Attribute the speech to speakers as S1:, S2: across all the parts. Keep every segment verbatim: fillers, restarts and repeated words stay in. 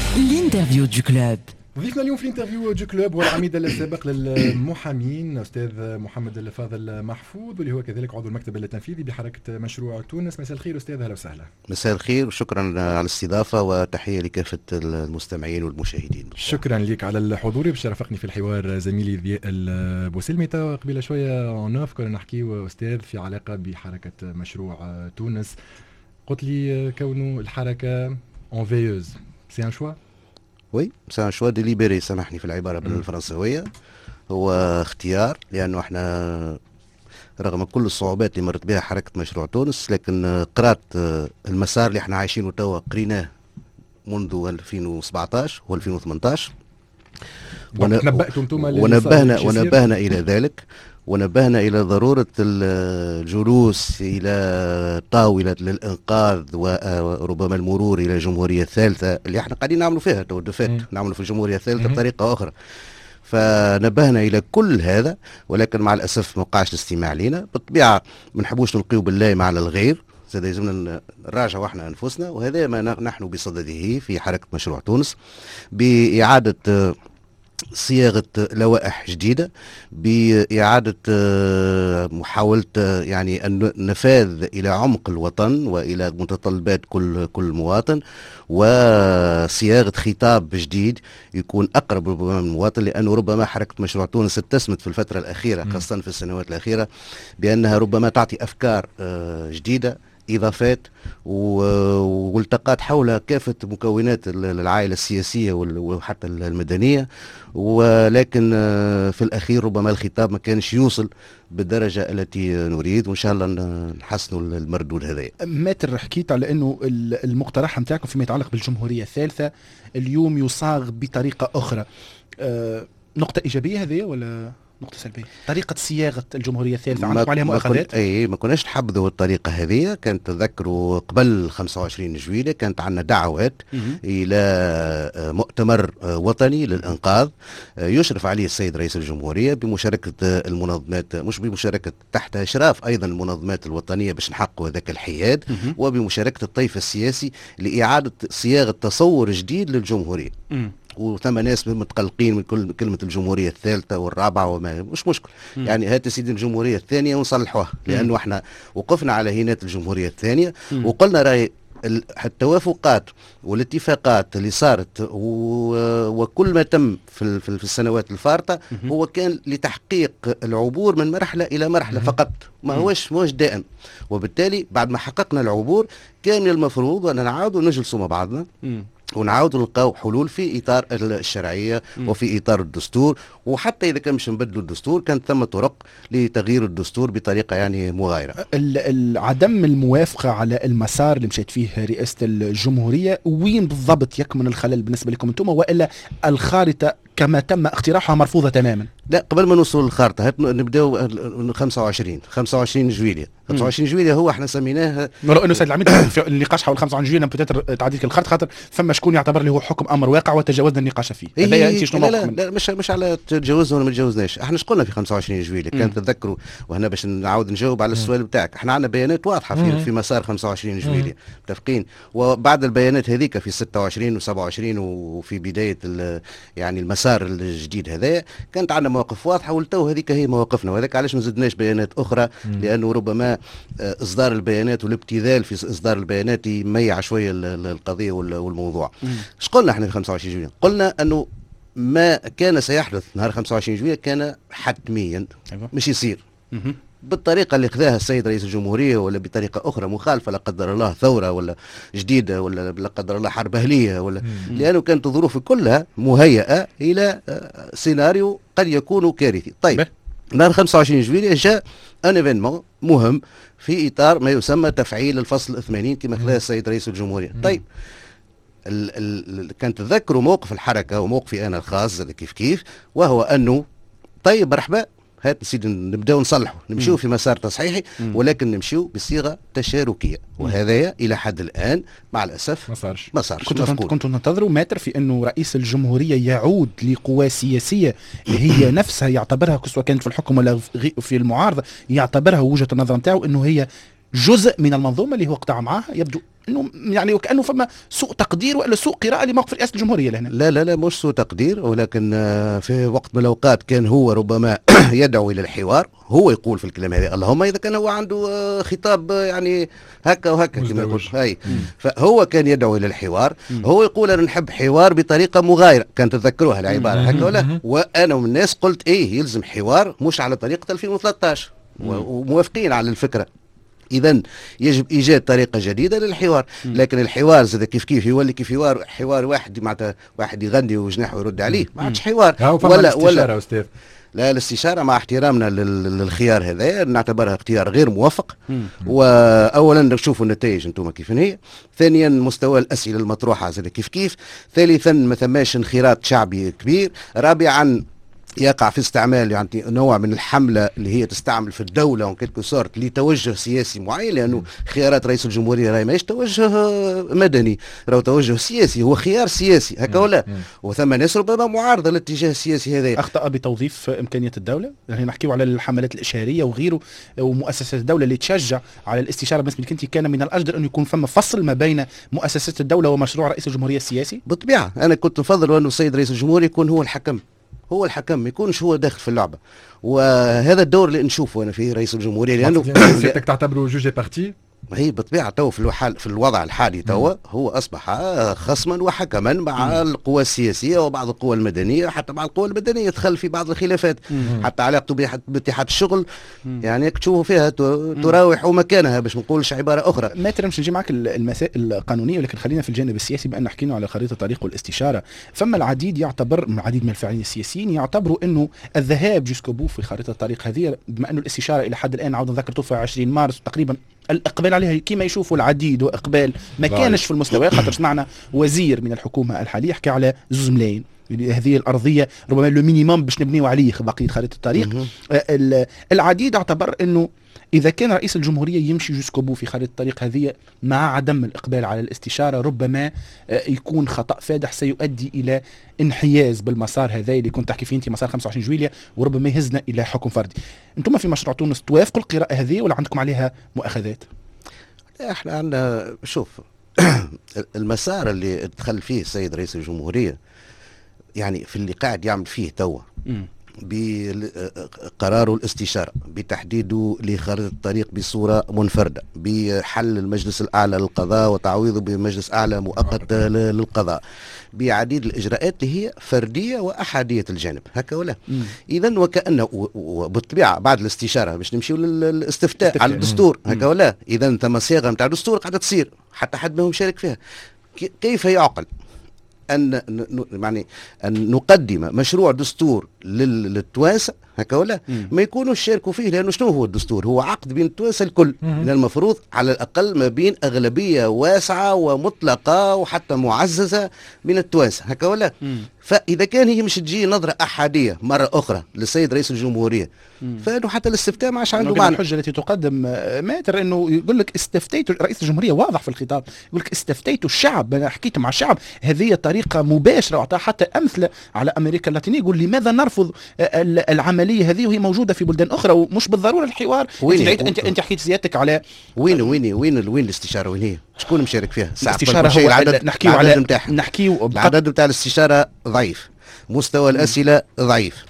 S1: الانترفيو دو كلوب.
S2: ضيفنا اليوم في الانترفيو دو كلوب هو العميد السابق للمحامين استاذ محمد الفاضل محفوظ، واللي هو كذلك عضو المكتب التنفيذي بحركه مشروع تونس. مساء الخير استاذ، اهلا وسهلا.
S3: مساء الخير وشكرا على الاستضافه وتحيه لكافه المستمعين والمشاهدين.
S2: شكرا لك على الحضور. باش رافقني في الحوار زميلي ضياء البوسلميته. قبل شويه اونوف كنا نحكيو استاذ في علاقه بحركه مشروع تونس، قلت لي كونه الحركه اون فيوز سي ان شوا.
S3: وي سي ان شوا ديليبري، سامحني في العباره بالفرنسويه، هو اختيار، لانه احنا رغم كل الصعوبات اللي مرت بها حركه مشروع تونس، لكن قرات المسار اللي احنا عايشينه توا قريناه منذ ألفين وسبعطاش و ألفين وثمنطاش، ونبهنا ونبهنا الى ذلك، ونبهنا إلى ضرورة الجلوس إلى طاولة للإنقاذ وربما المرور إلى الجمهورية الثالثة اللي احنا قاعدين نعملوا فيها تو دفات، نعملوا في الجمهورية الثالثة بطريقة أخرى. فنبهنا إلى كل هذا، ولكن مع الأسف ما وقعش الاستماع لنا. بالطبيعة ما نحبوش نلقيو بالله على الغير، زاد يلزمنا نراجعوا احنا أنفسنا، وهذا ما نحن بصدده في حركة مشروع تونس، بإعادة صياغة لوائح جديدة، بإعادة محاولة يعني النفاذ إلى عمق الوطن وإلى متطلبات كل كل مواطن، وصياغة خطاب جديد يكون أقرب ربما من المواطن، لأنه ربما حركة مشروع تونس اتسمت في الفترة الأخيرة خاصة في السنوات الأخيرة بأنها ربما تعطي أفكار جديدة، إضافات والتقات حول كافة مكونات العائلة السياسية وحتى المدنية، ولكن في الأخير ربما الخطاب ما كانش يوصل بالدرجة التي نريد، وإن شاء الله نحسنوا المردود هذا.
S4: ماتر حكيت على أنه المقترح نتاعكم فيما يتعلق بالجمهورية الثالثة اليوم يصاغ بطريقة أخرى، أه نقطة إيجابية هذه ولا نقطة سلبية؟ طريقة صياغة الجمهورية الثالثة عندكم عليها مؤاخذات؟
S3: اي ما كناش نحبذوا الطريقة هذه. كانت تذكروا قبل خمسة وعشرين جويلية كانت عندنا دعوات إلى مؤتمر وطني للإنقاذ يشرف عليه السيد رئيس الجمهورية بمشاركة المنظمات، مش بمشاركة، تحت إشراف أيضا المنظمات الوطنية باش نحققوا ذاك الحياد، وبمشاركة الطيف السياسي لإعادة صياغة تصور جديد للجمهورية. وثم ناس متقلقين من كل كلمة الجمهورية الثالثة والرابعة، وما مش مشكل م. يعني هات سيدي الجمهورية الثانية ونصلحوها، لأنه احنا وقفنا على هينات الجمهورية الثانية م. وقلنا راي التوافقات والاتفاقات اللي صارت وكل ما تم في في السنوات الفارطة هو كان لتحقيق العبور من مرحلة إلى مرحلة فقط، ما هوش موش دائم. وبالتالي بعد ما حققنا العبور كان المفروض أن نعاود ونجلسوا مع بعضنا ونعاود نلقاو حلول في اطار الشرعيه م. وفي اطار الدستور، وحتى اذا كان مش نبدلوا الدستور كانت ثم طرق لتغيير الدستور بطريقه يعني مغايره.
S4: عدم الموافقه على المسار اللي مشيت فيه رئاسه الجمهوريه، وين بالضبط يكمن الخلل بالنسبه لكم انتم، والا الخارطه كما تم اقتراحها مرفوضه تماما؟
S3: لا، قبل ما نوصل للخارطه نبداو خمسة وعشرين خمسة وعشرين جويلية. خمسة وعشرين جويلية هو احنا سميناه،
S4: ولو انه سيد العميد في النقاش حول خمسة وعشرين جويلية بتاتر تعديل الخارطه، خاطر فما شكون يعتبر له حكم امر واقع وتجاوزنا النقاش فيه.
S3: إيه لا, لا, لا مش مش على تجاوزنا ولا ما تجاوزناش، احنا ايش قلنا في خمسة وعشرين جويلية؟ كان تتذكروا، وهنا باش نعاود نجاوب على السؤال بتاعك، احنا عندنا بيانات واضحه في, في مسار خمسة وعشرين جويلية متفقين، وبعد البيانات هذيك في ستة وعشرين وسبعة وعشرين وفي بدايه يعني المسار الجديد هذا كانت عندنا مواقف واضحه، ولتو هذيك هي مواقفنا، وهذاك علاش ما زدناش بيانات اخرى، لانه ربما اصدار البيانات والابتذال في اصدار البيانات يميع شويه القضيه والموضوع. ايش قلنا احنا في خمسة وعشرين جويلية؟ قلنا انه ما كان سيحدث نهار خمسة وعشرين جويلية كان حتميا مش يصير بالطريقه اللي خذاها السيد رئيس الجمهوريه، ولا بطريقه اخرى مخالفه لا قدر الله ثوره ولا جديده ولا لا قدر الله حرب اهليه ولا مم. لانه كانت الظروف كلها مهيئه الى سيناريو قد يكون كارثي. طيب نهار خمسة وعشرين جويلية جاء ان ايفينمون مهم في اطار ما يسمى تفعيل الفصل الثمانين كما خذاها السيد رئيس الجمهوريه. طيب ال ال كان تذكروا موقف الحركه وموقفي انا الخاص كيف كيف، وهو انه طيب مرحبا هات سيدي نبداو نصلحوا نمشيو في مسار تصحيحي، ولكن نمشيو بصيغه تشاركيه، وهذا الى حد الان مع الاسف
S2: ما صارش
S3: ما صارش.
S4: كنتوا كنتوا تنتظروا ماتر في انه رئيس الجمهوريه يعود لقوى سياسيه اللي هي نفسها يعتبرها سواء كانت في الحكم ولا في المعارضه يعتبرها وجهه النظر نتاعو انه هي جزء من المنظومه اللي هو قطع معاها؟ يبدو انه يعني وكانه فما سوء تقدير ولا سوء قراءه لموقف رئاسه الجمهوريه لهنا.
S3: لا لا لا مش سوء تقدير، ولكن في وقت من الاوقات كان هو ربما يدعو الى الحوار، هو يقول في الكلام هذا اللهم اذا كان هو عنده خطاب يعني هكا وهكا كما يقول هاي، فهو كان يدعو الى الحوار. مم. هو يقول انا نحب حوار بطريقه مغايره، كان تتذكروها العباره هكا ولا؟ وانا من الناس قلت ايه يلزم حوار مش على طريقه ألفين وثلاثة عشر، وموافقين على الفكره. إذا يجب إيجاد طريقة جديدة للحوار، لكن الحوار زاد كيف كيف يولي كيف حوار حوار واحد معناتها واحد يغني وجناحه يرد عليه، ما عادش حوار.
S2: ولا ولا أستاذ
S3: لا الاستشارة مع احترامنا للخيار هذا نعتبرها اختيار غير موفق. وأولا نشوفوا النتائج انتم كيف هي، ثانيا مستوى الأسئلة المطروحة زاد كيف كيف، ثالثا ما ثماش انخراط شعبي كبير، رابعا يقع في استعمال يعني نوع من الحملة اللي هي تستعمل في الدولة وكيلكو سورت لتوجه سياسي معين، لأنه خيارات رئيس الجمهورية راهي ماهيش توجه مدني، راهو توجه سياسي، هو خيار سياسي هكا ولا؟ وثم ناس ربما معارضة للاتجاه السياسي هذا.
S4: أخطأ بتوظيف إمكانية الدولة، يعني نحكيو على الحملات الإشهارية وغيره ومؤسسات الدولة اللي تشجع على الاستشارة. بالنسبة لك أنت كان من الأجدر أن يكون فما فصل ما بين مؤسسات الدولة ومشروع رئيس الجمهورية السياسي؟
S3: بالطبيعة أنا كنت نفضل أنه السيد رئيس الجمهورية يكون هو الحكم، هو الحكم ما يكونش هو داخل في اللعبه، وهذا الدور اللي نشوفه انا في رئيس الجمهوريه. لانه
S2: سيادتك تعتبره جوجي بارتي؟
S3: هي بالطبيعه تو في الحال في الوضع الحالي توا هو اصبح خصما وحكما مع مم. القوى السياسيه وبعض القوى المدنيه، حتى مع القوى المدنيه يدخل في بعض الخلافات، مم. حتى علاقته باتحاد الشغل مم. يعني تشوفوا فيها تراوح مكانها باش ما نقولش عباره اخرى.
S4: ما ترمش نجي معك المسائل القانونيه، ولكن خلينا في الجانب السياسي بان حكينا على خريطه الطريق والاستشاره. فما العديد يعتبر العديد من الفاعلين السياسيين يعتبروا انه الذهاب جوسكو بو في خريطه الطريق هذه، بما انه الاستشاره الى حد الان عاود نذكر توفى عشرين مارس تقريبا، الإقبال عليها كما يشوفوا العديد وإقبال ما كانش في المستوى، خاطر سمعنا وزير من الحكومة الحالية حكى على زوز ملايين هذه الأرضية ربما لو مينيموم باش نبنيو عليه بقية خريطة الطريق. العديد اعتبر أنه إذا كان رئيس الجمهورية يمشي جوسكو بو في خريطة الطريق هذه مع عدم الإقبال على الاستشارة ربما يكون خطأ فادح سيؤدي إلى انحياز بالمسار هذا اللي كنت تحكي فيه أنت، مسار خمسة وعشرين جويلية، وربما يهزنا إلى حكم فردي. أنتم في مشروع تونس توافقوا القراءة هذه ولا عندكم عليها مؤاخذات؟
S3: احنا عندنا شوف المسار اللي دخل فيه السيد رئيس الجمهورية يعني في اللي قاعد يعمل فيه توا بقراره الاستشارة بتحديده لخريطة الطريق بصورة منفردة، بحل المجلس الأعلى للقضاء وتعويضه بمجلس أعلى مؤقت للقضاء، بعديد الإجراءات اللي هي فردية وأحادية الجانب هكا ولا؟ إذن وكأنه وبالطبيعة بعد الاستشارة باش نمشيو للاستفتاء على الدستور هكا ولا؟ إذن ثم صيغة نتاع الدستور قاعدة تصير حتى حد ما هو مشارك فيها. كيف يعقل أن يعني أن نقدم مشروع دستور للتوانسة هكا ولا ما يكونوا شاركوا فيه؟ لأنه شنو هو الدستور؟ هو عقد بين التوانسة الكل، من المفروض على الأقل ما بين أغلبية واسعة ومطلقة وحتى معززة من التوانسة هكا ولا؟ فإذا كان هي مش تجي نظرة أحادية مرة أخرى للسيد رئيس الجمهورية فإنه حتى الاستفتاء ما عادش عنده معنى.
S4: الحجة التي تقدم ماتر إنه يقول لك استفتيتوا رئيس الجمهورية، واضح في الخطاب يقول لك استفتيتوا الشعب، أنا حكيت مع الشعب، هذه طريقة مباشرة وأعطاها حتى أمثلة على أمريكا اللاتينية، يقول لماذا نرفض العملية هذه وهي موجودة في بلدان أخرى ومش بالضرورة الحوار.
S3: وين
S4: أنت أنت, انت حكيت سيادتك على
S3: وين وين وين وين الاستشارة وين هي؟ شكون مشارك فيها؟
S4: الاستشارة هو العدد نحكيو على نحكيو
S3: العدد نتاع الاستشارة ضعيف، مستوى الأسئلة ضعيف،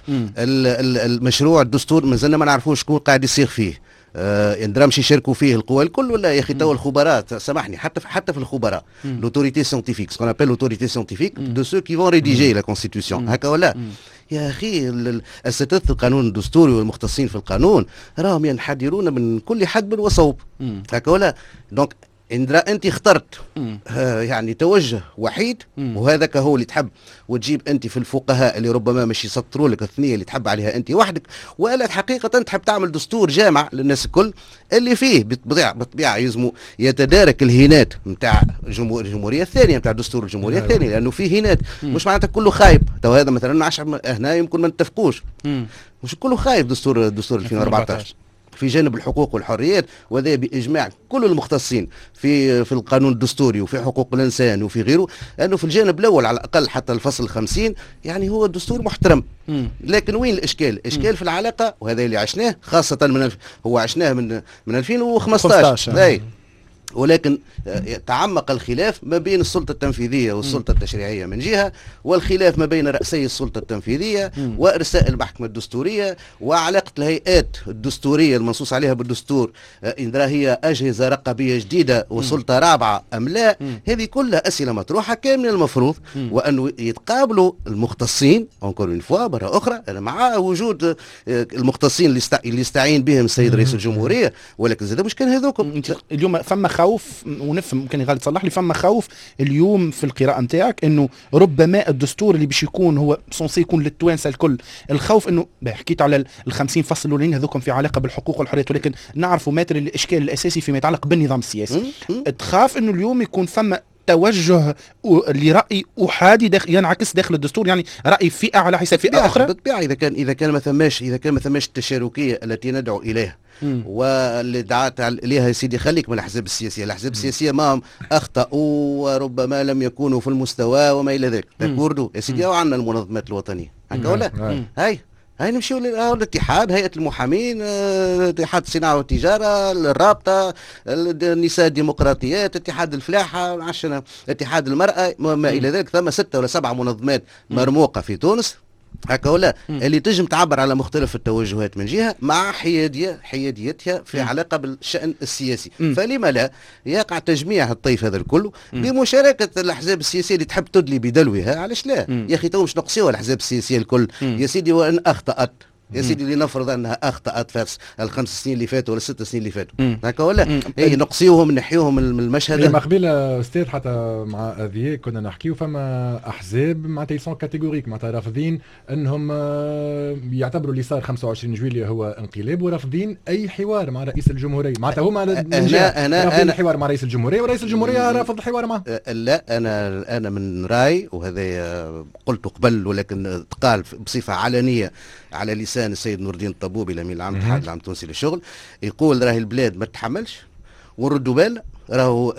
S3: المشروع الدستور مازلنا ما نعرفوش شكون قاعد يصيغ فيه، آه ندرامش يشاركوا فيه القوى الكل ولا يا اخي تو الخبراء سامحني حتى حتى في الخبراء لوتوريتي سيانتيفيك سكون ابل لوتوريتي سيانتيفيك دو سو كي فون ريديجي لا كونستيتيوشن هكا ولا يا اخي الاساتذه القانون الدستوري والمختصين في القانون راهم ينحدرون من كل حدب وصوب هكا ولا. دونك إندرا أنت اخترت آه يعني توجه وحيد وهذاك هو اللي تحب، وتجيب أنت في الفقهاء اللي ربما مش يسطروا لك الثنية اللي تحب عليها أنت وحدك، ولا حقيقة تحب تعمل دستور جامع للناس الكل اللي فيه بالطبيعة بالطبيعة يلزموا يتدارك الهينات نتاع الجمهورية الثانية نتاع دستور الجمهورية الثانية، لأنه فيه هينات مش معناتها كله خايب. تو هذا مثلا عشان هنا يمكن ما نتفقوش، مش كله خايب دستور دستور ألفين وأربعة عشر في جانب الحقوق والحريات، وهذا باجماع كل المختصين في في القانون الدستوري وفي حقوق الانسان وفي غيره، انه في الجانب الاول على الاقل حتى الفصل خمسين يعني هو الدستور محترم. لكن وين الاشكال؟ الاشكال في العلاقه، وهذا اللي عشناه خاصه من الف... هو عشناه من من ألفين وخمسطاش. لا ولكن تعمق الخلاف ما بين السلطة التنفيذية والسلطة التشريعية من جهة، والخلاف ما بين رأسي السلطة التنفيذية وإرساء المحكمة الدستورية، وعلاقة الهيئات الدستورية المنصوص عليها بالدستور إن هي أجهزة رقابية جديدة وسلطة رابعة أم لا. هذه كلها أسئلة مطروحة. كان من المفروض وأنه يتقابلوا المختصين أنكور فوا مرة أخرى مع وجود المختصين اللي يستعين بهم السيد رئيس الجمهورية، ولكن زاد مش كان هذوكم.
S4: اليوم فما خوف، ونفهم ممكن غالي تصلح لي، فما خوف اليوم في القراءة نتاعك انه ربما الدستور اللي باش يكون هو سونسي يكون للتوانسه الكل، الخوف انه حكيت على ال خمسين فصل الاولين هذوكم في علاقه بالحقوق والحريات، ولكن نعرفوا ماتر الاشكال الاساسي فيما يتعلق بالنظام السياسي. تخاف انه اليوم يكون فما توجه لرأي أحادي داخل ينعكس داخل الدستور، يعني رأي فئة على حساب فئة أخرى؟
S3: بالطبيعة إذا كان إذا كان ما ثماش إذا كان ما ثماش التشاركية التي ندعو إليها واللي دعت عليها يا سيدي خليك من الأحزاب السياسية. الأحزاب السياسية ما أخطأوا وربما لم يكونوا في المستوى وما إلى ذلك، تكوردوا يا سيدي وعندنا المنظمات الوطنية هكا ولا هاي هاي نمشيو للاتحاد، هيئة المحامين، اتحاد الصناعة والتجارة، الرابطة، النساء الديمقراطيات، اتحاد الفلاحة، عشنا اتحاد المرأة ما إلى ذلك. ثم ستة ولا سبعة منظمات مرموقة في تونس هكا ولا اللي تجم تعبر على مختلف التوجهات من جهة مع حيادية حياديتها في علاقة بالشأن السياسي. فلما لا يقع تجميع الطيف هذا الكل بمشاركة الأحزاب السياسية اللي تحب تدلي بدلوها. علاش لا يا أخي؟ تو مش نقصيها الأحزاب السياسية الكل يا سيدي، وإن أخطأت يا سيدي لنفرض انها اخطات في الخمس سنين اللي فاتوا ولا الست سنين اللي فاتوا هكا ولا اي نقصيوهم نحيوهم من المشهد.
S2: ما قبيله استاذ حتى مع اذيه كنا نحكيو فما احزاب معناتها يسون كاتيجوريك معناتها رافضين انهم يعتبروا اللي صار خمسة وعشرين جويلية هو انقلاب، ورافضين اي حوار مع رئيس الجمهوريه. معناتها هما
S3: انا انا
S2: رافضين الحوار مع رئيس الجمهوريه ورئيس الجمهوريه رافض الحوار معه.
S3: لا انا انا من راي، وهذا قلته قبل ولكن تقال بصفه علنيه على لسان السيد نور الدين الطبوبي الامين العام الاتحاد العام التونسي للشغل، يقول راهي البلاد ما تتحملش ونردوا بالنا، راهو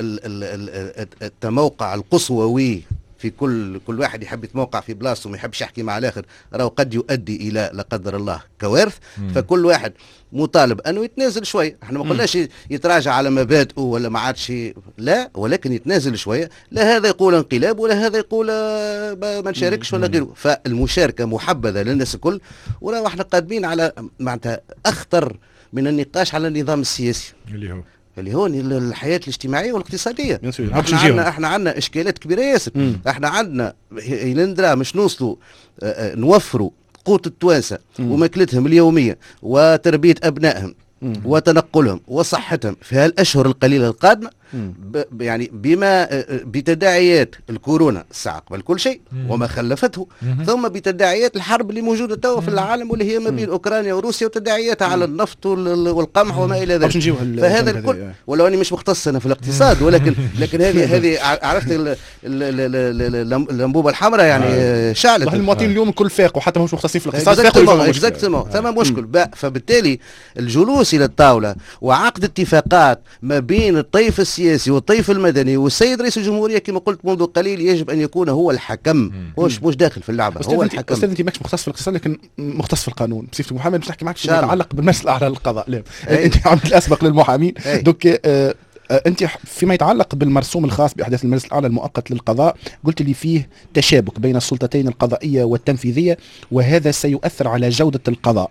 S3: التموقع القصووي في كل كل واحد يحب يتموقع في بلاصته وما يحبش يحكي مع الاخر، راهو قد يؤدي الى لا قدر الله كوارث. فكل واحد مطالب انه يتنازل شويه. احنا ما قلناش يتراجع على مبادئه ولا ما عادش، لا، ولكن يتنازل شويه. لا هذا يقول انقلاب ولا هذا يقول ما نشاركش ولا غيره. فالمشاركه محبذه للناس الكل، وراهو احنا قادمين على معناتها اخطر من النقاش على النظام السياسي اللي هو اللي هو الحياه الاجتماعيه والاقتصاديه. احنا عندنا احنا عندنا اشكالات كبيره ياسر. احنا عندنا يلندرا مش نوصلوا نوفروا قوت التوانسه وماكلتهم اليوميه وتربيه ابنائهم وتنقلهم وصحتهم في هالاشهر القليله القادمه، يعني بما بتداعيات الكورونا الساعه قبل كل شيء وما خلفته، ثم بتداعيات الحرب اللي موجوده توا في العالم واللي هي ما بين اوكرانيا وروسيا وتداعياتها على النفط والقمح وما الى ذلك. فهذا الكل، ولو اني مش مختص انا في الاقتصاد، ولكن لكن هذه هذه عرفت الانبوبه الحمراء يعني شعلت.
S4: المواطنين اليوم الكل فاق وحتى مش مختصين في الاقتصاد
S3: فاقوا. اكزاكتومون ثم مشكل. فبالتالي الجلوس الى الطاوله وعقد اتفاقات ما بين الطيف السياسي والطيف المدني والسيد رئيس الجمهوريه كما قلت منذ قليل يجب ان يكون هو الحكم، مش مش داخل في اللعبه، هو الحكم.
S4: استاذ انت ماكش مختص في الاقتصاد لكن مختص في القانون بصفتك محامي، مش نحكي معك فيما يتعلق بالمجلس الاعلى للقضاء. لا انت عملت الاسبق للمحامين دوك. آه انت فيما يتعلق بالمرسوم الخاص باحداث المجلس الاعلى المؤقت للقضاء قلت لي فيه تشابك بين السلطتين القضائيه والتنفيذيه، وهذا سيؤثر على جوده القضاء.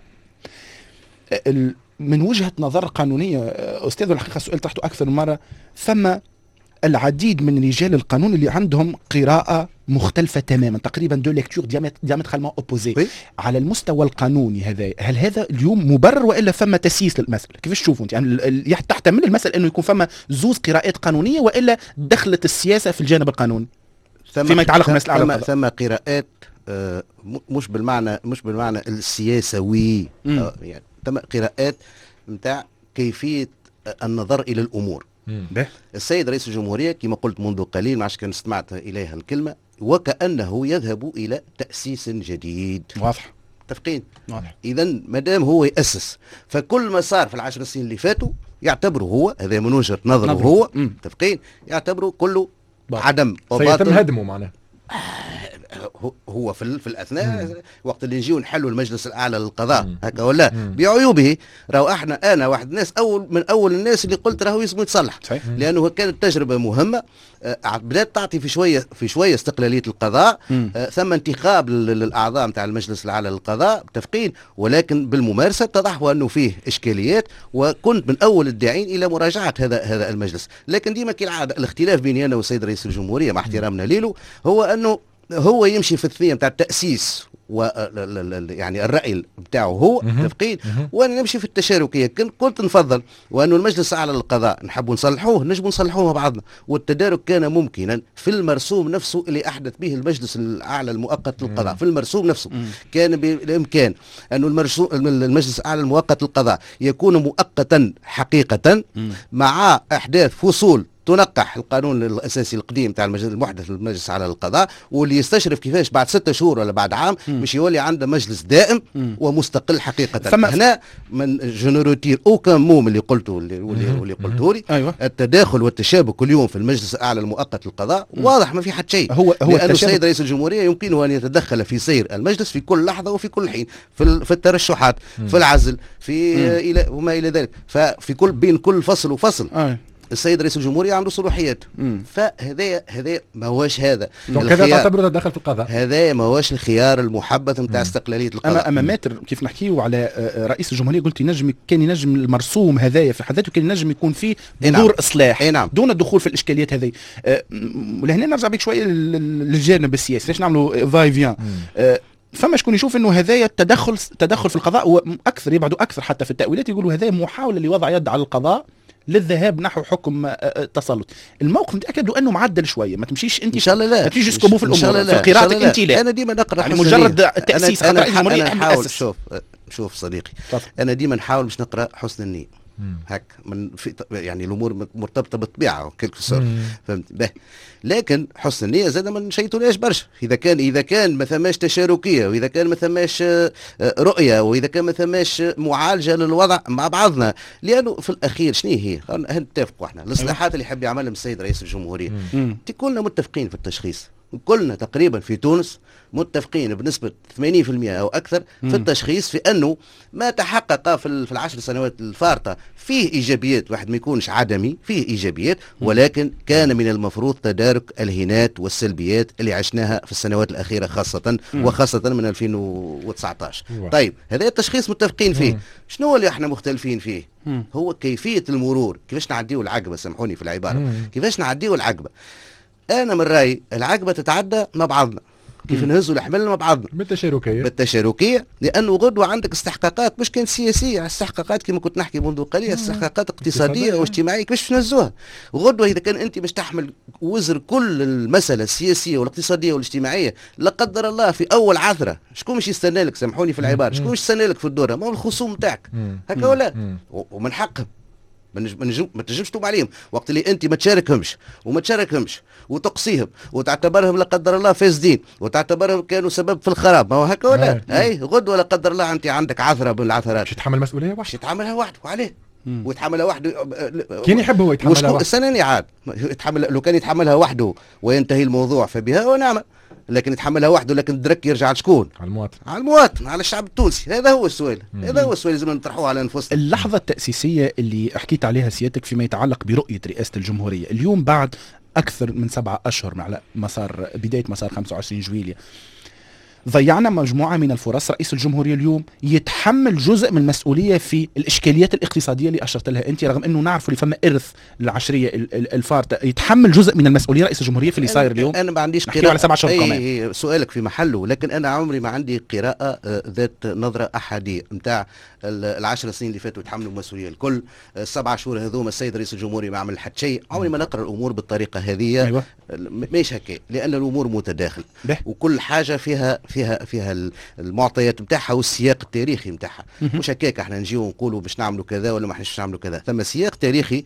S4: من وجهة نظر قانونية أستاذ، الحقيقة السؤال طرحته أكثر من مرة، ثم العديد من رجال القانون اللي عندهم قراءة مختلفة تماما، تقريبا دو ليكتور ديامترالمون اوبوزي على المستوى القانوني. هذا هل هذا اليوم مبرر والا فما تسييس للمسألة؟ كيفاش تشوفوا انت؟ يعني تحتمل المسألة انه يكون فما زوز قراءات قانونية والا دخلت السياسة في الجانب القانوني فيما يتعلق بالمسألة
S3: ثم, ثم قراءات آه مش بالمعنى مش بالمعنى السياسوي، آه يعني ثم قراءات نتاع كيفية النظر إلى الأمور.
S4: مم.
S3: السيد رئيس الجمهورية كما قلت منذ قليل، ما عادش كان استمعت إليها الكلمة، وكأنه يذهب إلى تأسيس جديد.
S4: واضح.
S3: متفقين؟
S4: واضح.
S3: اذا ما دام هو ياسس، فكل ما صار في العشر سنين اللي فاتوا يعتبره هو، هذا من وجهه نظره
S4: نظر.
S3: هو،
S4: مم.
S3: متفقين؟ يعتبره كله
S4: باطل.
S3: عدم
S2: سيتم
S3: وباطل.
S2: هدمه معناه.
S3: هو- هو في, ال- في الاثناء
S2: مم.
S3: وقت اللي نجيو نحلوا المجلس الاعلى للقضاء
S2: مم.
S3: هكا ولا
S2: مم.
S3: بعيوبه، راهو احنا انا واحد الناس اول من اول الناس اللي قلت راهو يسمو يتصلح،
S4: صحيح.
S3: لانه كانت تجربه مهمه، آه، بدات تعطي في شويه في شويه استقلاليه القضاء،
S4: مم.
S3: آه، ثم انتخاب لل- للاعضاء نتاع المجلس الاعلى للقضاء متفقين، ولكن بالممارسه اتضح انه فيه اشكاليات، وكنت من اول الداعين الى مراجعه هذا هذا المجلس، لكن ديما كالعاده الاختلاف بيني انا والسيد رئيس الجمهوريه مع احترامنا له هو انه هو يمشي في الثنيه نتاع التاسيس و يعني الراي نتاعو هو
S2: مهم.
S3: متفقين،
S2: مهم.
S3: وانا نمشي في التشاركيه. كنت كنت نفضل وانه المجلس الاعلى للقضاء نحبوا نصلحوه، نجموا نصلحوه مع بعضنا، والتدارك كان ممكنا في المرسوم نفسه اللي احدث به المجلس الاعلى المؤقت للقضاء، في المرسوم نفسه
S4: مم.
S3: كان بالامكان انه المرسوم المجلس الاعلى المؤقت للقضاء يكون مؤقتا حقيقه
S4: مم.
S3: مع احداث فصول تنقح القانون الاساسي القديم تاع المجلس المحدث للمجلس على القضاء، واللي يستشرف كيفاش بعد ستة شهور ولا بعد عام باش يولي عنده مجلس دائم
S4: مم.
S3: ومستقل حقيقه.
S4: فما-
S3: هنا من جنروتير اوكان موم اللي قلته اللي, واللي, واللي قلته لي
S4: ايوه.
S3: التداخل والتشابك اليوم في المجلس الاعلى المؤقت للقضاء واضح ما في حد شيء،
S4: هو هو
S3: لأن
S4: التشابك-
S3: السيد رئيس الجمهورية يمكنه أن يتدخل في سير المجلس في كل لحظة وفي كل حين، في ال- في الترشحات، في العزل، في
S4: مم.
S3: إلى وما إلى ذلك، ففي كل بين كل فصل وفصل
S4: آه.
S3: السيد رئيس الجمهورية عنده صلاحيات،
S4: مم.
S3: فهذا هذا ما هوش هذا
S2: دونك هذا
S3: الخيار،
S2: تعتبره تدخل في القضاء.
S3: هذا ما هوش الخيار المحبذ نتاع استقلالية
S4: اما
S3: القضاء.
S4: اما ماتر كيف نحكيو على آه، رئيس الجمهوريه، قلت ينجم كان ينجم المرسوم هذايا في حد ذاته كان ينجم يكون فيه
S3: إي نعم.
S4: بذور اصلاح
S3: إي نعم.
S4: دون الدخول في الاشكاليات هذه. آه، م- ولهنا نرجع بك شويه لل- للجانب السياسي، ليش نعملوا فاي فيان. آه، فما شكون يشوف انه هذايا التدخل تدخل في القضاء، واكثر يبعدوا اكثر حتى في التاويلات، يقولوا هذا محاوله لوضع يد على القضاء للذهاب نحو حكم آه، آه، التسلط. الموقف متاكد له انه معدل شويه، ما تمشيش انت
S3: ان شاء الله لا،
S4: ما تجيش تسكبوا في
S3: إن شاء
S4: الامور
S3: الله لا.
S4: في
S3: إن شاء
S4: قراءتك
S3: الله
S4: انت
S3: لا.
S4: لا.
S3: انا ديما نقرا
S4: يعني
S3: حسن
S4: مجرد
S3: النية.
S4: تأسيس
S3: أنا-
S4: خاطر
S3: أنا
S4: رئيس الجمهورية
S3: أنا
S4: يحب
S3: نحاول،
S4: يأسس.
S3: شوف شوف صديقي،
S4: تفضل.
S3: انا ديما نحاول باش نقرا حسن النيه،
S2: مم.
S3: هك من في يعني الامور مرتبطه بالطبيعه كيلكو سور،
S2: مم.
S3: فهمت به، لكن حسن النيه زاد ما نشيتوناش برشا، اذا كان اذا كان ما ثماش تشاركيه، واذا كان ما ثماش آه، آه، رؤيه، واذا كان ما ثماش معالجه للوضع مع بعضنا، لانه في الاخير شنو هي؟ خلينا نتفقوا احنا الاصلاحات اللي يحب يعملها السيد رئيس الجمهوريه،
S4: مم.
S3: كلنا متفقين في التشخيص، كلنا تقريبا في تونس متفقين بنسبة ثمانين بالمئة أو أكثر في التشخيص في أنه ما تحقق في ال- في العشر سنوات الفارطة فيه إيجابيات، واحد ما يكونش عدمي، فيه إيجابيات، ولكن كان من المفروض تدارك الهينات والسلبيات اللي عشناها في السنوات الأخيرة خاصة، وخاصة من ألفين وتسعطاش.
S2: واضح.
S3: طيب هذا التشخيص متفقين فيه،
S2: مم.
S3: شنو هو اللي احنا مختلفين فيه؟
S4: مم.
S3: هو كيفية المرور، كيفاش نعديو العقبة، سامحوني في العبارة،
S2: مم.
S3: كيفاش نعديو العقبة. انا من رايي العقبه تتعدى مع بعضنا، كيف نهزوا الحمل مع بعضنا
S2: بالتشاركيه.
S3: بالتشاركيه، لانه غدوه عندك استحقاقات مش كانت سياسيه، استحقاقات كما كنت نحكي منذ قليل، استحقاقات اقتصاديه
S2: اقتصادية.
S3: واجتماعيه، كيفاش نهزوها؟ غدوه اذا كان انت مش تحمل وزر كل المساله السياسيه والاقتصاديه والاجتماعيه، لا قدر الله في اول عثره، شكون مش يستنى لك، سامحوني في العباره، شكون مش يستنى لك في الدوره؟ ما هو الخصوم نتاعك،
S2: مم.
S3: هكا ولا؟
S2: مم.
S3: و- ومن حقهم ما نج- ما نجم- ما تنجمش تلوم عليهم وقت اللي انت ما تشاركهمش وما تشاركهمش وتقصيهم وتعتبرهم لا قدر الله فاسدين وتعتبرهم كانوا سبب في الخراب، ما هو هكا ولا؟
S2: آه.
S3: اي غدوه لا قدر الله انت عندك عثره من العثرات،
S2: باش يتحمل مسؤوليه
S3: باش
S2: واحد.
S3: يتحملها وحده وعليه ويتحملها وحده.
S2: كين يحب هو يتحملها
S3: وشكون
S2: وحده.
S3: السنة عاد يتحمل، لو كان يتحملها وحده وينتهي الموضوع فبها ونعم، لكن يتحملها وحده لكن الدرك يرجع لشكون؟
S2: على المواطن.
S3: على المواطن، على الشعب التونسي. هذا هو السؤال، هذا هو السؤال لازم نطرحوه على انفسنا.
S4: اللحظة التأسيسية اللي حكيت عليها سيادتك فيما يتعلق برؤية رئاسة الجمهورية اليوم بعد أكثر من سبعة أشهر على مسار بداية مسار خمسة وعشرين جويلية، ضيعنا مجموعة من الفرص. رئيس الجمهورية اليوم يتحمل جزء من المسؤولية في الإشكاليات الاقتصادية اللي أشرت لها أنت، رغم أنه نعرف اللي فما إرث العشرية ال- ال- الفارطة، يتحمل جزء من المسؤولية رئيس الجمهورية في اللي صاير اليوم.
S3: انا ما عنديش
S4: نحكيو
S3: قراءه
S4: على سبع شهور
S3: أي
S4: كمان.
S3: هي سؤالك في محله، لكن انا عمري ما عندي قراءه آه، ذات نظره احاديه نتاع العشر سنين اللي فاتوا يتحملوا المسؤوليه الكل، السبع شهور هذوما السيد رئيس الجمهوريه ما عمل حتى شيء، عمري ما نقرا الامور بالطريقه هذه.
S4: أيوة.
S3: م- ماشي هكا، لان الامور متداخله
S4: به.
S3: وكل حاجه فيها فيها فيها المعطيات نتاعها والسياق التاريخي نتاعها. مش هكاك احنا نجيو ونقولوا باش نعملوا كذا ولا ما احناش نعملوا كذا، ثم سياق تاريخي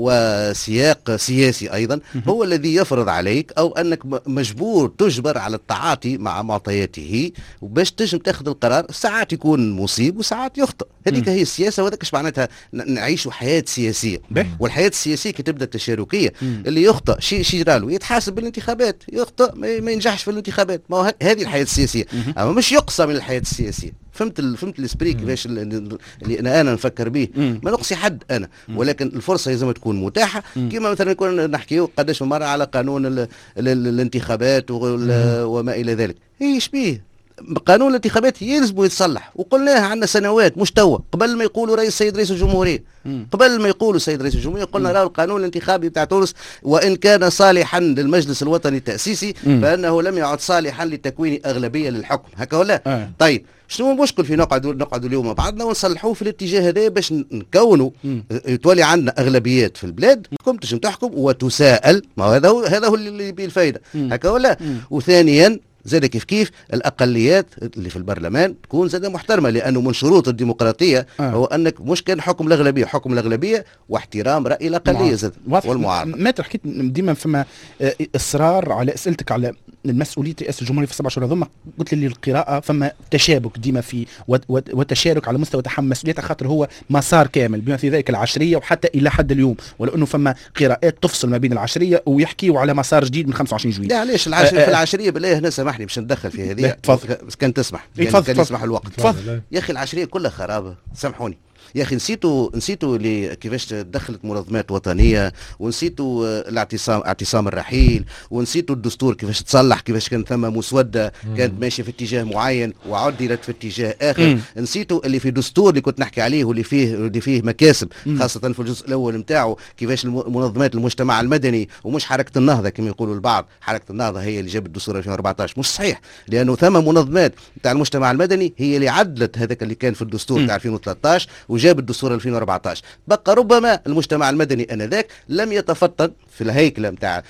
S3: وسياق سياسي ايضا هو الذي يفرض عليك او انك مجبور تجبر على التعاطي مع معطياته وباش تنجم تاخذ القرار. ساعات يكون مصيب وساعات يخطئ، هذيك هي السياسه وهذاك ايش معناتها نعيشوا حياه سياسيه. والحياه السياسيه كي تبدا التشاركيه اللي يخطئ شيء شي يجراله يتحاسب بالانتخابات، يخطئ ما ينجحش في الانتخابات، ما هذه الحياه السياسيه. اما مش يقصى من الحياه السياسيه. فهمت ال... فهمت الاسبري كيفاش اللي انا انا نفكر به. ما نقصي حد انا، ولكن الفرصه لازم تكون متاحه. كما مثلا نكون نحكيو قداش مره على قانون ال... ال... الانتخابات وال... وما الى ذلك. ايش بيه قانون الانتخابات يلزم يتصلح، وقلناها عندنا سنوات مش توا. قبل ما يقولوا رئيس السيد رئيس الجمهوريه، قبل ما يقولوا السيد رئيس الجمهوريه قلنا راه القانون الانتخابي بتاع تونس وان كان صالحا للمجلس الوطني التاسيسي فانه لم يعد صالحا لتكوين اغلبيه للحكم. هكا ولا؟ آه. طيب شنو المشكل في نقعدوا نقعدوا اليوم مع بعضنا ونصلحوه في الاتجاه هذا باش نكونوا تولي عندنا اغلبيات في البلاد تحكم تنجم تحكم وتساءل. ما هذا هو هذا هو اللي بيه الفائده. هكا ولا؟ وثانيا زاد كيف كيف الاقليات اللي في البرلمان تكون زاد محترمه، لانه من شروط الديمقراطيه آه. هو انك مش كان حكم الاغلبيه، حكم الاغلبيه واحترام راي الاقليه زاد والمعارضه.
S4: ما حكيت ديما فما اصرار على اسئلتك على المسؤوليه رئاسه الجمهوريه في السبع شهور هذوما، قلت لي القراءه فما تشابك ديما في وتشارك على مستوى تحمل مسؤوليتها، خاطر هو مسار كامل بما في ذلك العشريه وحتى الى حد اليوم، ولو انه فما قراءات تفصل ما بين العشريه ويحكيوا على مسار جديد من خمسة وعشرين جويلية.
S3: لا علاش العشريه آه في العشريه بالله هنا سامحني باش ندخل في هذه كان تسمح يعني كان يسمح الوقت.
S4: تفضل
S3: يا اخي العشريه كلها خرابه، سامحوني يا اخي. نسيتوا نسيتوا اللي كيفاش دخلت منظمات وطنيه، ونسيتوا الاعتصام اعتصام الرحيل، ونسيتوا الدستور كيفاش تصلح، كيفاش كان ثم مسوده كانت ماشيه في اتجاه معين وعدلت في اتجاه اخر. مم. نسيتوا اللي في الدستور اللي كنت نحكي عليه واللي فيه اللي فيه مكاسب، مم. خاصه في الجزء الاول نتاعو كيفاش منظمات المجتمع المدني ومش حركه النهضه كما يقولوا البعض. حركه النهضه هي اللي جابت الدستور ألفين وأربعطاش، مش صحيح، لانه ثم منظمات نتاع المجتمع المدني هي اللي عدلت هذاك اللي كان في الدستور تاع ألفين وثلاثطاش وجاب الدستور ألفين وأربعطاش. بقى ربما المجتمع المدني انذاك لم يتفطن في الهيكله نتاع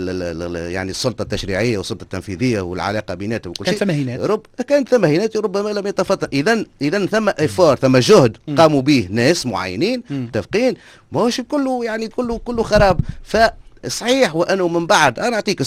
S3: يعني السلطه التشريعيه والسلطه التنفيذيه والعلاقه بيناتهم وكل شيء.
S4: كانت ثم هينات
S3: رب كانت ثم هينات ربما لم يتفطن. اذا اذا ثم افار ثم جهد قاموا به ناس معينين متفقين، ماهوش كله يعني كله كله خراب. ف صحيح. وانه من بعد انا اعطيك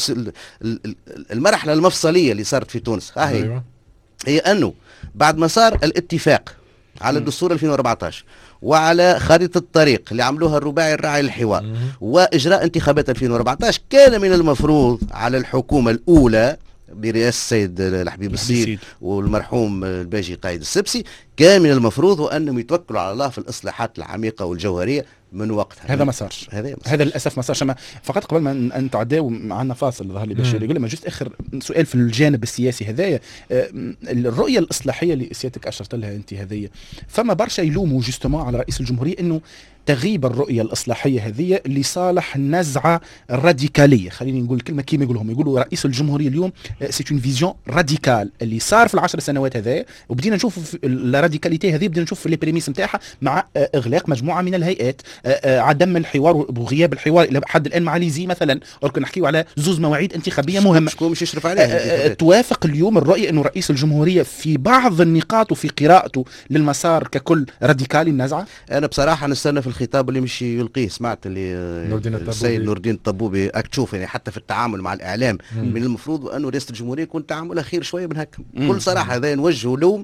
S3: المرحله المفصليه اللي صارت في تونس ها هي هي انه بعد ما صار الاتفاق على الدستور ألفين وأربعطاش وعلى خريطة الطريق اللي عملوها الرباعي الراعي للحوار وإجراء انتخابات ألفين وأربعطاش، كان من المفروض على الحكومة الأولى برئاسة السيد الحبيب السيد والمرحوم الباجي قايد السبسي، كان من المفروض أنهم يتوكلوا على الله في الإصلاحات العميقة والجوهرية من وقتها.
S4: هذا ما صارش، هذا هذا للاسف ما صارش. فقط قبل ما نتعداو معنا فاصل ظهر لي بشير يقول لي ما جست اخر سؤال في الجانب السياسي هذايا، الرؤيه الاصلاحيه اللي سيادتك اشرت لها انت هذيا، فما برشا يلوموا جوستومون على رئيس الجمهوريه انه تغيب الرؤيه الاصلاحيه هذه لصالح نزعه راديكاليه. خليني نقول الكلمه كيما يقولهم يقولوا رئيس الجمهوريه اليوم سي اون فيزيون راديكال اللي صار في العشر سنوات هذايا، وبدينا نشوف الراديكاليتي هذه بدينا نشوف لي بريميس نتاعها مع اغلاق مجموعه من الهيئات، عدم الحوار وغياب الحوار الى حد الان مع ليزي مثلا، ولكن نحكيو على زوز مواعيد انتخابيه مهمه.
S3: شكون مش يشرف عليها؟
S4: توافق اليوم الرؤيه انه رئيس الجمهوريه في بعض النقاط وفي قراءته للمسار ككل راديكالي النزعه؟
S3: انا بصراحه نستنى في الخطاب اللي مش يلقيه، سمعت اللي السيد نور الدين الطبوبي اكتشوف يعني حتى في التعامل مع الاعلام مم. من المفروض انه رئاسه الجمهوريه يكون تعاملها خير شويه من هكا. بكل صراحه هذا نوجه لوم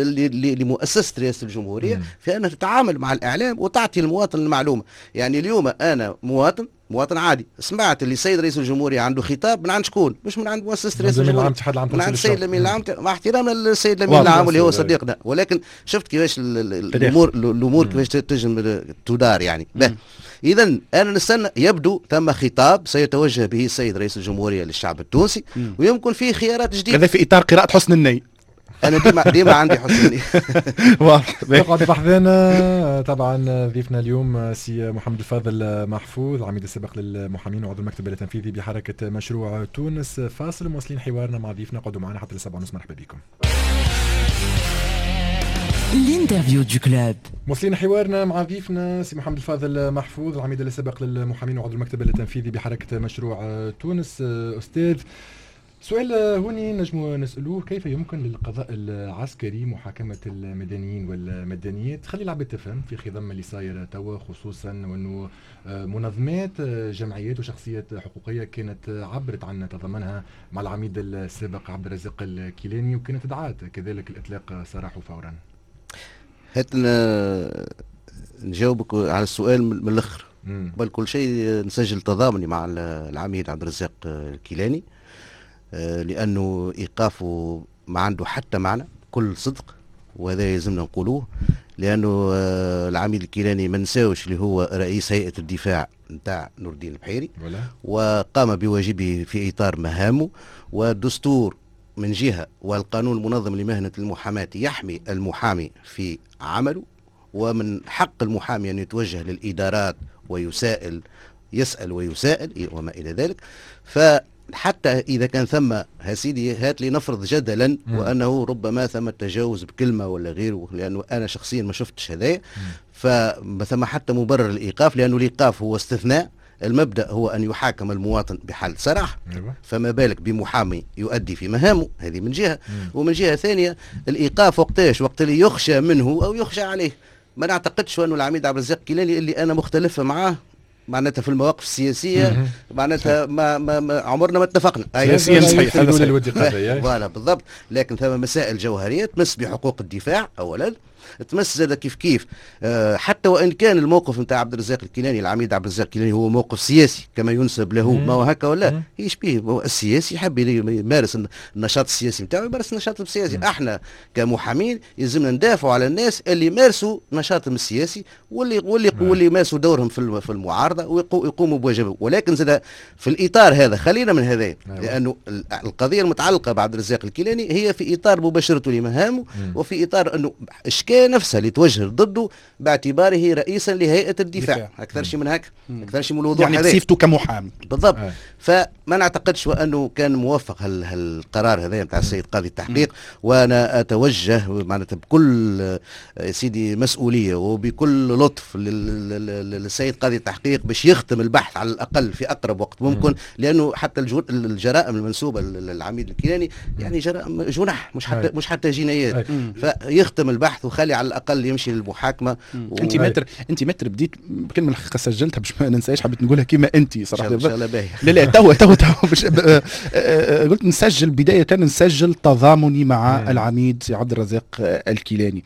S3: لمؤسسه رئاسه الجمهوريه مم. في انها تتعامل مع الاعلام وتعطي المواطن المعلومه. يعني اليوم انا مواطن مواطن عادي سمعت اللي السيد رئيس الجمهوريه عنده خطاب من عند شكون؟ مش من عند مؤسسه رئاسه الجمهوريه، من عند السيد لمين العام، مع احترامنا للسيد لمين العام اللي هو صديقنا، ولكن شفت كيفاش الامور الامور كيفاش تنجم تدار يعني. اذا انا نستنى يبدو ثم خطاب سيتوجه به السيد رئيس الجمهوريه للشعب التونسي ويمكن فيه خيارات جديده.
S4: هذا في اطار قراءه حسن الني.
S3: انا ديما ديما عندي حسن
S4: واضح.
S2: تقعد بحثنا طبعا ضيفنا اليوم سي محمد الفاضل محفوظ، العميد السابق للمحامين وعضو المكتب التنفيذي بحركه مشروع تونس. فاصل مواصلين حوارنا مع ضيفنا، قعدوا معنا حتى السبعة ونص. مرحبا بكم.
S1: الانترفيو دو كلوب.
S2: مواصلين حوارنا مع ضيفنا سي محمد الفاضل محفوظ، العميد السابق للمحامين وعضو المكتب التنفيذي بحركه مشروع تونس. استاذ سؤال هوني نجم نسألوه: كيف يمكن للقضاء العسكري محاكمة المدنيين والمدنيات؟ خلي العباد تفهم في خضم اللي صاير توا، خصوصا وانه منظمات جمعيات وشخصيات حقوقية كانت عبرت عن تضامنها مع العميد السابق عبد الرزاق الكيلاني، وكانت دعات كذلك الإطلاق سراحه فورا.
S3: هات نجاوبك على السؤال من الاخر. قبل كل شيء نسجل تضامني مع العميد عبد الرزاق الكيلاني، لأنه إيقافه ما عنده حتى معنى كل صدق، وهذا يلزمنا نقولوه، لأنه العميد الكيلاني ما نساوش اللي هو رئيس هيئة الدفاع نتاع نور الدين البحيري، وقام بواجبه في إطار مهامه، والدستور من جهة والقانون المنظم لمهنة المحاماة يحمي المحامي في عمله، ومن حق المحامي أن يتوجه للإدارات ويسائل يسأل ويسائل وما إلى ذلك. فحتى إذا كان ثم هسيدي هات لي نفرض جدلا م. وأنه ربما ثم تجاوز بكلمة ولا غيره، لأنه أنا شخصيا ما شفتش هذا، فما ثم حتى مبرر الإيقاف، لأنه الإيقاف هو استثناء. المبدأ هو أن يحاكم المواطن بحال سراح، فما بالك بمحامي يؤدي في مهامه، هذه من جهة. ومن جهة ثانية الإيقاف وقتاش؟ وقت اللي يخشى منه أو يخشى عليه. ما نعتقدش أنه العميد عبد الرزاق الكيلاني اللي أنا مختلفة معاه معناتها في المواقف السياسية معناتها ما, ما, ما عمرنا ما اتفقنا
S4: سياسيا صحيح هذا
S3: فوالا بالضبط. لكن ثم مسائل جوهرية تمس بحقوق الدفاع أولا، تمس زاد كيف كيف أه حتى وان كان الموقف نتاع عبد الرزاق الكيلاني العميد عبد الرزاق الكيلاني هو موقف سياسي كما ينسب له، ما هو هكا ولا يشبيه هو السياسي، يحب يمارس النشاط السياسي نتاعو، يمارس النشاط السياسي. احنا كمحامين يلزمنا ندافعوا على الناس اللي يمارسوا نشاطهم السياسي واللي واللي واللي يمارسوا دورهم في في المعارضه ويقوموا بواجبهم. ولكن زاد في الاطار هذا خلينا من هذا، لانه القضيه المتعلقه بعبد الرزاق الكيلاني هي في اطار مباشرته لمهامه، وفي اطار انه اشكال نفسها اللي توجه ضده باعتباره رئيسا لهيئة الدفاع، أكثر شيء من هيك، أكثر شيء من الوضوح
S4: يعني بصفته كمحامي
S3: بالضبط. آه. فما نعتقدش وأنه كان موفق هالقرار هذا نتاع السيد قاضي التحقيق، وأنا أتوجه معناتها بكل سيدي مسؤولية وبكل لطف للسيد قاضي التحقيق باش يختم البحث على الأقل في أقرب وقت ممكن، م. لأنه حتى الجرائم المنسوبة للعميد الكيلاني يعني جرائم جنح مش حتى مش حتى جنايات، فيختم البحث وخلي على الاقل يمشي للمحاكمه.
S4: و... انت متر انت متر بديت بكلمه الحقيقه سجلتها باش ما ننساش، حبيت نقولها كيما انت صراحه.
S3: ان شاء الله باهي.
S4: لا لا تو تو تو باش قلت نسجل بدايه نسجل تضامني مع مم. العميد عبد الرزاق الكيلاني.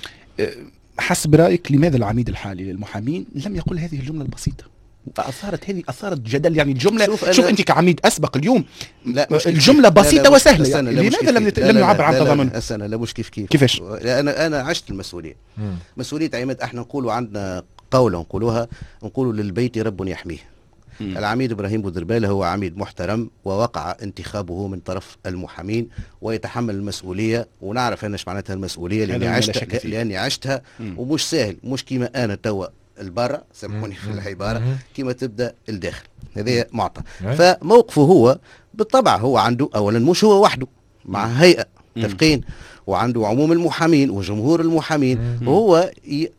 S4: حسب رايك لماذا العميد الحالي للمحامين لم يقل هذه الجمله البسيطه؟ اثارت هذه اثارت جدل، يعني الجمله شوف, شوف انت كعميد اسبق اليوم لا الجمله بسيطه لا لا وسهله، يعني لماذا لم لا لم يعبر عن تضامن؟
S3: لا لا مش كيف كيف
S4: كيفاش؟
S3: انا انا عشت المسؤوليه. مم. مسؤوليه عماد احنا نقولوا عندنا قوله نقولوها نقولوا للبيت رب يحميه. مم. العميد ابراهيم بودربالة هو عميد محترم، ووقع انتخابه من طرف المحامين ويتحمل المسؤوليه، ونعرف انا ايش معناتها المسؤوليه لاني عشتها لاني عشتها ومش سهل، مش كيما انا توا البرة سامحوني في العبارة كما تبدأ الداخل، هذا معطى. فموقفه هو بالطبع هو عنده أولا مش هو وحده، مع هيئة تفقين وعنده عموم المحامين وجمهور المحامين، وهو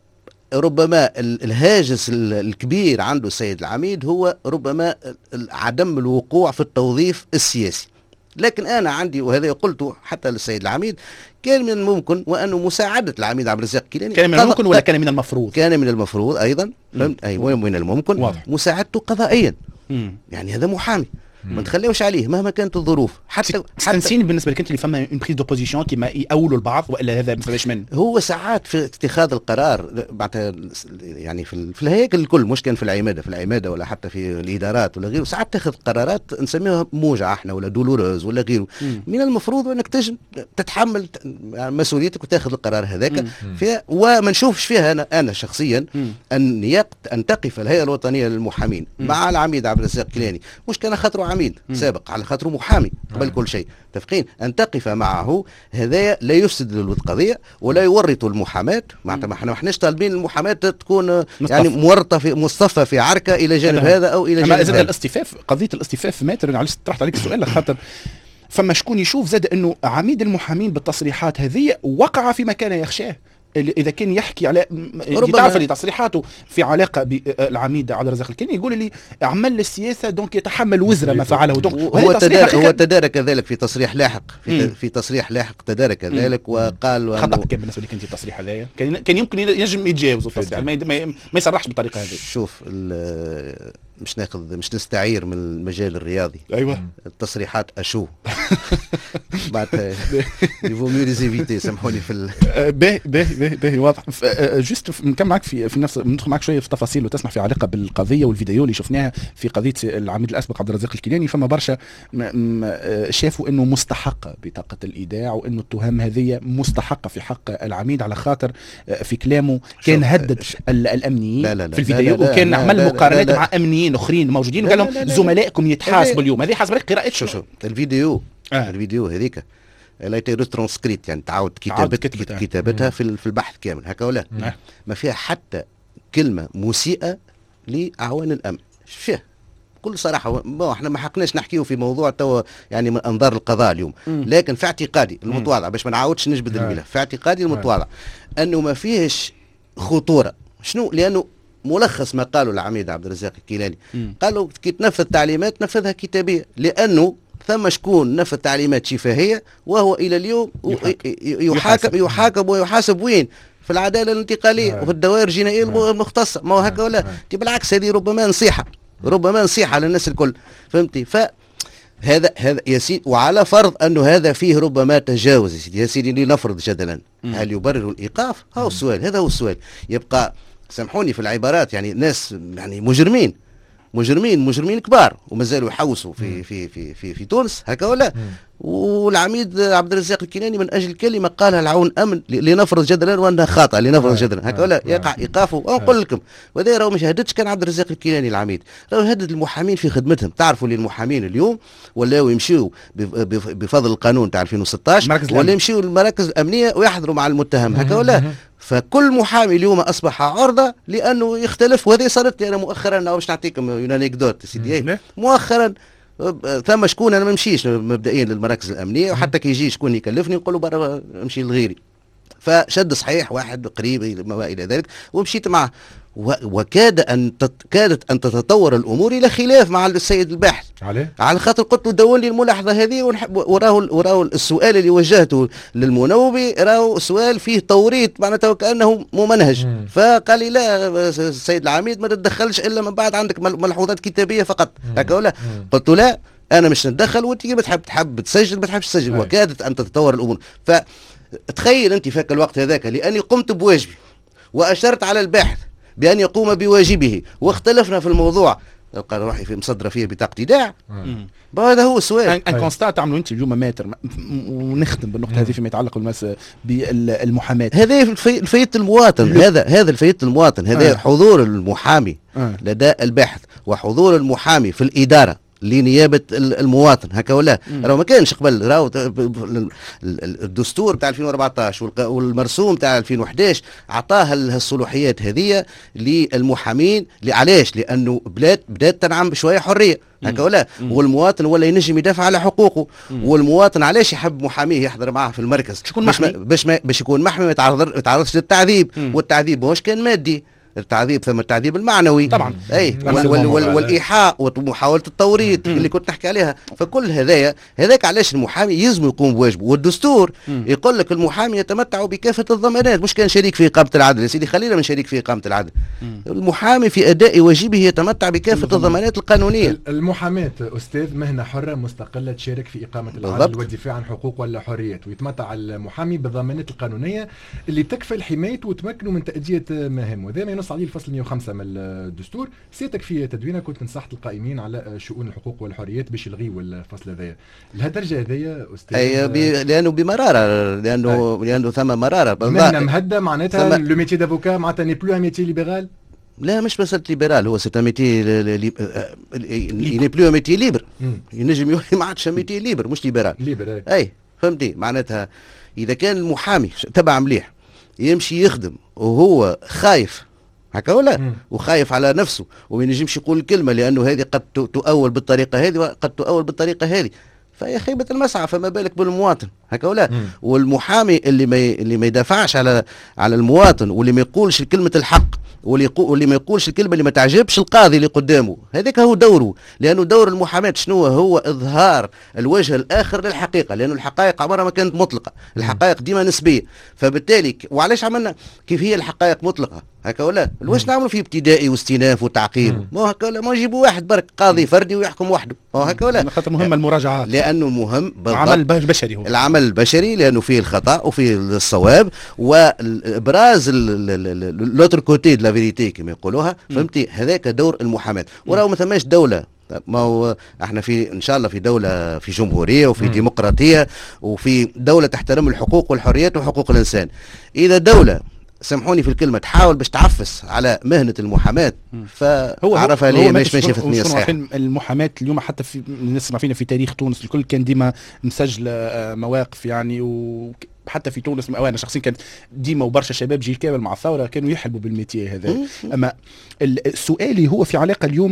S3: ربما الهاجس الكبير عنده السيد العميد هو ربما عدم الوقوع في التوظيف السياسي. لكن أنا عندي وهذا قلته حتى للسيد العميد، كان من الممكن وأنه مساعدة العميد عبد الرزاق الكيلاني
S4: كان من الممكن ولا كان من المفروض؟
S3: كان من المفروض أيضا، فهمت؟ أي من الممكن واضح. مساعدته قضائيا، مم. يعني هذا محامي ما نخليوش عليه مهما كانت الظروف. حتى
S4: حتى بالنسبه لك انت اللي فما اون بريز دوبوزيسيون كيما يأولوا البعض والا هذا ما فماش منه.
S3: هو ساعات في اتخاذ القرار بعد يعني في, في الهياكل الكل، مش كان في العماده في العماده ولا حتى في الادارات ولا غيره، ساعات تاخذ قرارات نسميها موجعه احنا ولا دولوروز ولا غيره. مم. من المفروض انك تجم تتحمل مسؤوليتك وتاخذ القرار هذاك فيها، وما نشوفش فيها انا انا شخصيا مم. ان يقت ان تقف الهيئه الوطنيه للمحامين مم. مع العميد عبد الرزاق الكيلاني، مش كان خاطره عميد مم. سابق، على خاطره محامي قبل كل شيء تفقين، ان تقف معه هذا لا يفسد للقضيه ولا يورط المحاماه. معناتها ما احنا ماحناش طالبين المحاماه تكون مصطفى. يعني مورطه في مصطفى في عركه الى جانب هذا او الى جانب هذا.
S4: الاصطفاف، قضيه الاصطفاف ماتر، علاش طرحت عليك السؤال خاطر فما شكون يشوف زاد انه عميد المحامين بالتصريحات هذه وقع فيما كان يخشاه، اذا كان يحكي على تعرف لي تصريحاته في علاقه بالعميد عبد الرزاق الكيلاني يقول لي عمل السياسه دونك يتحمل وزر ما فعله.
S3: هو تدارك هو تدارك ذلك في تصريح لاحق في, في تصريح لاحق تدارك ذلك وقال
S4: خطا كان بالنسبه لك انت التصريح هذايا كان كان يمكن ينجم يتجاوز التصريح ما, ما يصرحش بالطريقه هذه.
S3: شوف مش ناخذ مش نستعير من المجال الرياضي.
S4: ايوه
S3: التصريحات اشو بعد يفو ميو ليزيفيتي سامحوني في
S4: باهي باهي باهي باهي واضح. جست نكمل معك في في نفس ندخل معك شويه في تفاصيل وتسمح في علاقه بالقضيه والفيديو اللي شفناها في قضيه العميد الاسبق عبد الرزاق الكيلاني. فما برشا شافوا انه مستحقه بطاقه الايداع وانه التهم هذه مستحقه في حق العميد على خاطر في كلامه كان هدد الامنيين لا لا لا في الفيديو لا لا وكان عمل مقارنات مع امنيين اخرين موجودين وقال لهم زملائكم يتحاسبوا اليوم. هذه حسب قراءة شو شو
S3: الفيديو آه. الفيديو هذيك لا ترانسكريت يعني تعاود كتابة كتابتها في في البحث كامل هكا ولا آه. ما فيها حتى كلمة مسيئة لأعوان الأمن. فيه بكل صراحة ما احنا ما حقناش نحكيه في موضوع توا يعني من أنظار القضاء اليوم م. لكن في اعتقادي المتواضع باش ما نعاودش نجبد آه. الملف في اعتقادي المتواضع آه. أنه ما فيهش خطورة. شنو؟ لأنه ملخص ما قاله العميد عبد الرزاق الكيلاني قالوا كي تنفذ تعليمات نفذها كتابية لأنه ثم شكون نفذ تعليمات شفاهية وهو إلى اليوم يحاكم يحاكم ويحاسب وين؟ في العدالة الانتقالية آه. وفي الدوائر الجنائية آه. المختصة. ما هو هكا ولا آه. بالعكس هذه ربما نصيحة ربما نصيحة للناس الكل فهمتي. ف هذا هذا يا سيدي وعلى فرض انه هذا فيه ربما تجاوز يا سيدي يا سيدي لنفرض جدلا هل يبرر الايقاف؟ هذا السؤال هذا هو السؤال. يبقى سامحوني في العبارات يعني ناس يعني مجرمين مجرمين مجرمين كبار ومازالوا يحوسوا في في في في, في تونس هكا ولا. والعميد عبد الرزاق الكيلاني من اجل كلمه قالها العون امن لنفرض جدلا وانها خاطئه لنفرض جدلا هكا ولا يقع ايقافه. ونقول لكم وهذا راهو مش هددش كان عبد الرزاق الكيلاني العميد راهو هدد المحامين في خدمتهم. تعرفوا اللي المحامين اليوم ولاو يمشيوا بفضل القانون تاع ألفين وستة عشر ولا يمشيوا للمراكز الامنيه ويحضروا مع المتهم هكا ولا. فكل محامي اليوم اصبح عرضه لانه يختلف. وهذه صارت لي انا مؤخرا باش نعطيكم انكدوت سيدي مؤخرا ثم شكون انا ما نمشيش مبدئيا للمراكز الامنيه وحتى كي يجي شكون يكلفني نقول له برا امشي لغيري. فشد صحيح واحد قريب ما الى ذلك ومشيت معه وكاد ان تت... كادت ان تتطور الامور الى خلاف مع السيد الباحث
S2: عليه
S3: على خاطر قلت له دون لي الملاحظه هذه ونحب وراه وراه السؤال اللي وجهته للمنوبي راهو سؤال فيه توريط معناته كانه ممنهج. مم. فقال لي لا السيد العميد ما تتدخلش الا من بعد عندك ملحوظات كتابيه فقط هكا ولا. قلت له لا انا مش نتدخل وانت بتحب تحب تسجل ما تحبش تسجل. أي. وكادت ان تتطور الامور. فتخيل انت فاك الوقت هذاك لاني قمت بواجبي واشرت على الباحث بأن يقوم بواجبه واختلفنا في الموضوع قال روحي في مصدرة فيه بطاقة إيداع. هذا هو السؤال.
S4: ان كونستا تعملوا انت اليوم ماتر ونختم بالنقطة هذه فيما يتعلق بالمحاماة.
S3: هذا الفايدة المواطن هذا هذا الفايدة المواطن هذا آه. حضور المحامي آه. لدى الباحث وحضور المحامي في الإدارة لنيابه المواطن هكا ولا. راهو ما كانش قبل راهو الدستور تاع ألفين وأربعة عشر والمرسوم تاع ألفين وأحد عشر عطاها الصلاحيات هذه للمحامين. علاش؟ لانه بلاد بدات تنعم بشويه حريه هكا ولا. والمواطن ولا ينجم يدافع على حقوقه. مم. والمواطن علاش يحب محاميه يحضر معه في المركز باش باش باش يكون محمي ما يتعرضش للتعذيب. مم. والتعذيب ماهوش كان مادي التعذيب ثم التعذيب المعنوي
S4: طبعا
S3: اي وال وال وال والايحاء ومحاوله التوريط اللي كنت نحكي عليها. فكل هذايا هذاك علاش المحامي يلزم يقوم بواجبه. والدستور مم. يقول لك المحامي يتمتع بكافه الضمانات مش كان شريك في اقامه العدل يا سيدي خلينا من شريك في اقامه العدل. مم. المحامي في اداء واجبه يتمتع بكافه الضمانات القانونيه.
S2: المحاماه استاذ مهنه حره مستقله تشارك في اقامه العدل والدفاع عن حقوق ولا حريات ويتمتع المحامي بالضمانات القانونيه اللي تكفل حمايته وتمكنه من تاديه مهامه. وهذا ما ينص عليه الفصل مئة وخمسة من الدستور. سيتك في تدوينه كنت نصحت القائمين على شؤون الحقوق والحريات باش يلغيوا الفصل هذايا. الهدرجه هذايا استاذ
S3: اي بي لانه بمراره لانه أي. لانه ثم مراره
S2: مهنه مهده معناتها لو ميتي دافوكا معناتها ني بلو ان ميتي ليبرال.
S3: لا مش مسألة ليبرال هو سيت ميتي ني بلو ميتي ليبر ينجم يولي ما عادش ميتي ليبر مش ليبرال
S2: ليبر.
S3: اي فهمتي معناتها اذا كان المحامي تبع مليح يمشي يخدم وهو خايف هكا ولا مم. وخايف على نفسه وما ينجمش يقول الكلمه لانه هذه قد تؤول بالطريقه هذه وقد تؤول بالطريقه هذه. فهي خيبه المسعى، فما بالك بالمواطن هكا ولا. والمحامي اللي ما اللي ما يدافعش على على المواطن، واللي ما يقولش كلمه الحق، واللي يقول واللي ما يقولش الكلمه اللي ما تعجبش القاضي اللي قدامه، هذاك هو دوره. لانه دور المحاماه شنو هو؟ اظهار الوجه الاخر للحقيقه، لانه الحقائق عمرها ما كانت مطلقه، الحقائق ديما نسبيه. فبالتالي وعلاش عملنا كيف هي الحقائق مطلقه هكا ولا؟ واش نعملوا في ابتدائي واستئناف وتعقيب؟ ما هكا ولا، ما نجيبوا واحد برك قاضي فردي ويحكم وحده، ما هكا ولا؟
S4: خاطر مهمه المراجعات،
S3: لانه المهم
S4: العمل البشري، هو
S3: العمل البشري، لانه فيه الخطا وفيه الصواب، وابراز لوتر كوتي دو لا فيريتي كما يقولوها، فهمتي؟ هذاك دور المحاماه. وراهو ما ثماش دوله، ما هو احنا في ان شاء الله في دوله، في جمهوريه وفي م. ديمقراطيه وفي دوله تحترم الحقوق والحريات وحقوق الانسان. اذا دوله سامحوني في الكلمه تحاول باش تعفس على مهنه المحاماه، فعرفها ليه مش ماشيه في الثنيه صحيحه.
S4: المحاماه اليوم حتى في نسمع فينا في تاريخ تونس الكل كان ديما مسجل مواقف يعني، و حتى في تونس انا شخصيا كانت ديما وبرشا شباب جيل كامل مع الثوره كانوا يحلبوا بالميتيه هذا. اما السؤال هو في علاقه اليوم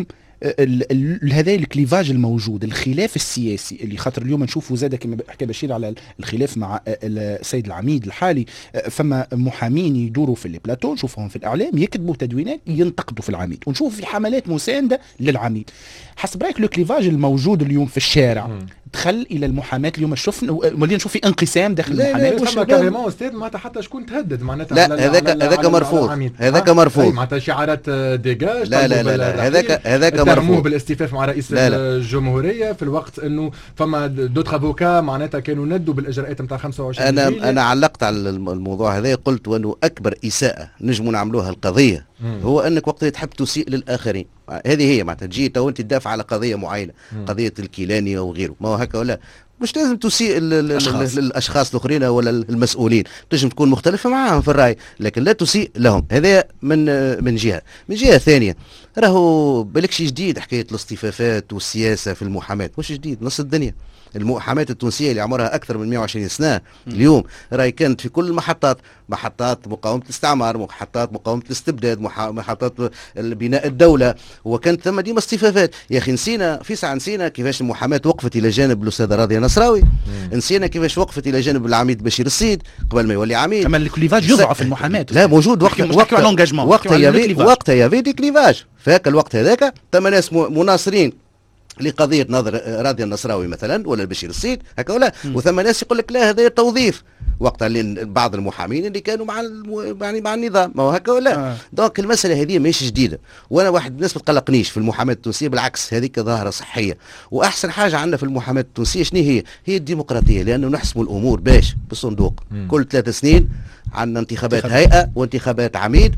S4: هذا الكليفاج الموجود، الخلاف السياسي اللي خاطر اليوم نشوفوا زاد كما حكى بشير على الخلاف مع السيد العميد الحالي، فما محامين يدوروا في البلاتو نشوفهم في الاعلام يكتبوا تدوينات ينتقدوا في العميد، ونشوف في حملات مسانده للعميد. حسب رايك الكليفاج الموجود اليوم في الشارع م. دخل الى المحاماه اليوم؟ شفنا ولينا نشوف في انقسام داخل المحاماه.
S2: لا لا كاريمون استاذ معناتها حتى شكون تهدد معناتها.
S3: لا هذاك هذاك مرفوض، هذاك مرفوض
S2: معناتها شعارات ديجاج.
S3: لا لا لا هذاك هذاك مرفوض
S2: بالاستفاف مع رئيس لا لا. الجمهوريه في الوقت انه فما دوت افوكا معناتها كانوا ندوا بالاجراءات نتاع خمسة وعشرين
S3: انا
S2: جيلية.
S3: انا علقت على الموضوع هذا، قلت وانه اكبر اساءه نجموا نعملوها القضيه مم. هو انك وقت تحب تسيء للاخرين. هذه هي معناتها تجي تو انت تدافع على قضيه معينه، مم. قضيه الكيلاني وغيره، ما هو هكا ولا؟ مش لازم تسيء الاشخاص الاشخاص الاخرين ولا المسؤولين، تنجم تكون مختلفه معاهم في الراي لكن لا تسيء لهم. هذا من من جهه. من جهه ثانيه راهو بالكش جديد حكايه الاصطفافات والسياسه في المحاماه، مش جديد، نص الدنيا. المحاماة التونسية اللي عمرها أكثر من مئة وعشرين سنة اليوم راهي كانت في كل المحطات، محطات مقاومة الاستعمار، محطات مقاومة الاستبداد، محطات بناء الدولة، وكانت ثم ديما اصطفافات. يا أخي نسينا في ساعة نسينا كيفاش المحاماة وقفت إلى جانب الأستاذة راضية نصراوي، نسينا كيفاش وقفت إلى جانب العميد بشير السيد قبل ما يولي عميد.
S4: أما الكليفاج يضعف المحاماة
S3: لا موجود وقت وقت وقتها يافي وقتها يافي دي كليفاج. فهاك الوقت هذاك ثم ناس مناصرين لقضيه نظر راضي النصراوي مثلا ولا البشير السيد هكا ولا، وثم ناس يقول لك لا هذا توظيف وقتها بعض المحامين اللي كانوا مع يعني مع النظام، ما هو هكا ولا. آه. دونك المساله هذه ماهيش جديده، وانا واحد الناس ما تقلقنيش في المحاماه التونسيه، بالعكس هذيك ظاهره صحيه. واحسن حاجه عندنا في المحاماه التونسيه شنو هي؟ هي الديمقراطيه، لانه نحسموا الامور باش بالصندوق مم. كل ثلاث سنين عندنا انتخابات هيئه وانتخابات عميد،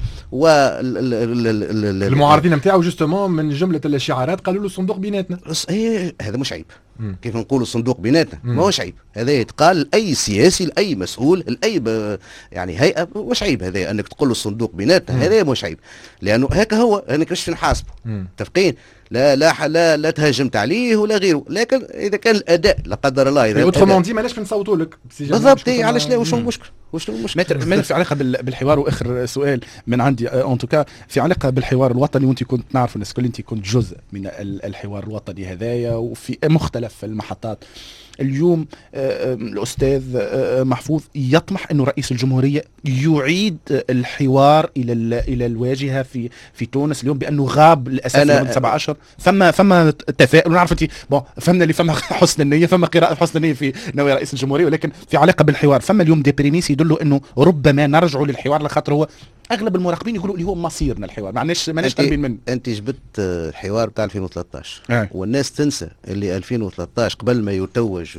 S2: والمعارضين نتاعو جوستومون من جمله الشعارات قالوا له الصندوق بيناتنا.
S3: هذا مش عيب. مم. كيف نقولوا الصندوق بيناتنا ما هوش عيب، هذا يتقال لاي سياسي لاي مسؤول لاي ب... يعني هيئه، مش عيب هذا انك تقول له الصندوق بيناتنا، هذا مش عيب، لانه هكا هو انك مش نحاسبه متفقين. لا لا لا لا تهاجمت عليه ولا غيره، لكن اذا كان الاداء لا قدر الله اذا
S2: اوترومون دي ماناش نصوتوا لك
S3: بالضبط. علاش لا؟ وش المشكل؟ وش المشكل؟
S4: ما في علاقه بالحوار. واخر سؤال من عندي ان توكا في علاقه بالحوار الوطني، وانت كنت نعرف الناس كل انت كنت جزء من الحوار الوطني هذايا وفي مختلف المحطات. اليوم الأستاذ محفوظ يطمح أنه رئيس الجمهورية يعيد الحوار إلى إلى الواجهة في في تونس اليوم، بأنه غاب للأسف من سبعة أشهر. فما فما تفاؤل، نعرف أنت بون فهمنا اللي فما حسن النية، فما قراءة حسن النية في نوايا رئيس الجمهورية، ولكن في علاقة بالحوار فما اليوم دي بريميس يدلوا أنه ربما نرجعوا للحوار، لخاطر هو اغلب المراقبين يقولوا اللي هو مصيرنا الحوار، معناش ماناش قلبين منه.
S3: انت جبت الحوار بتاع ألفين وثلاثة عشر
S4: آه.
S3: والناس تنسى اللي ألفين وثلاثة عشر قبل ما يتوج